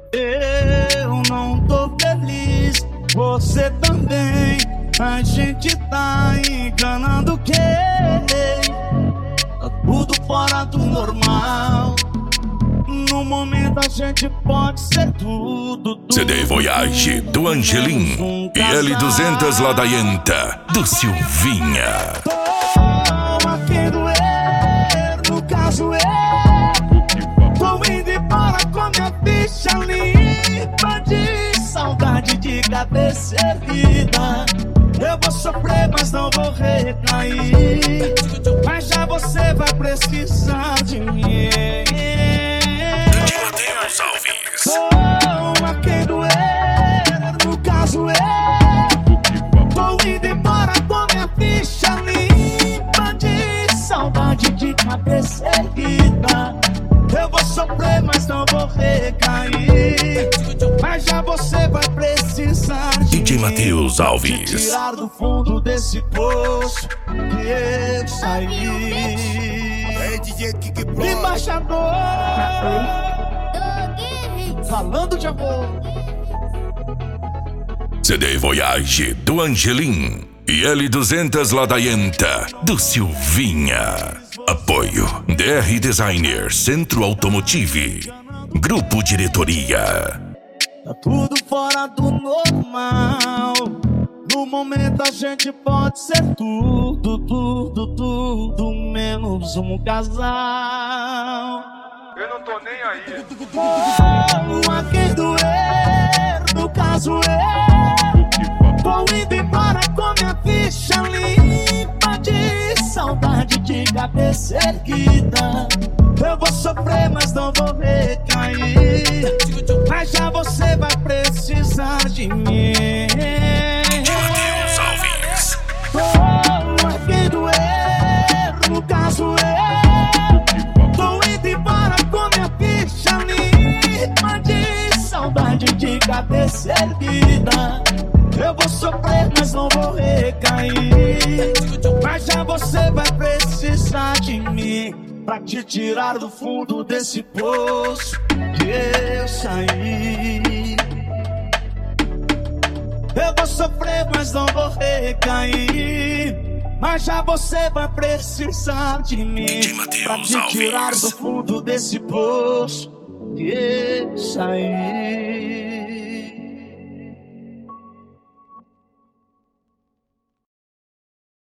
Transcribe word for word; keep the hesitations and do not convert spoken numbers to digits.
Eu não tô feliz, você também. A gente tá enganando quem? Tá tudo fora do normal. No momento a gente pode ser tudo, tudo. C D Voyage do Angelim um e L duzentos Ladaienta do Silvinha. Tô aqui doer, no caso eu tô indo embora com minha ficha limpa de saudade de cabeça erguida. Eu vou sofrer, mas não vou recair. Mas já você vai precisar de mim. D J Matheus Alves. Tô a quem doer, no caso eu tô indo embora com minha ficha limpa de saudade de cabeça erguida. Eu vou sofrer, mas não vou recair. Mas já você vai precisar de D J Matheus Alves. me tirar do fundo desse poço que eu saí. É D J Kiki Pro. Embaixador, falando de amor. C D Voyage do Angelim e L duzentos Ladaienta do Silvinha. Apoio D R Designer Centro Automotive. Grupo Diretoria. Tá tudo fora do normal. No momento a gente pode ser tudo, tudo, tudo, menos um casal. Eu não tô nem aí. Oh, a quem doer, no caso eu tô indo embora com minha ficha limpa de saudade de cabeça erguida. Eu vou sofrer, mas não vou recair. Mas já você vai precisar de mim. D J Matheus Alves. Oh, a quem doer, no caso eu tô indo embora com minha ficha limpa de saudade de cabeça erguida. Eu vou sofrer, mas não vou recair. Mas já você vai precisar de mim pra te tirar do fundo desse poço que eu saí. Eu vou sofrer, mas não vou recair. Mas já você vai precisar de mim pra te tirar do fundo desse poço que eu saí.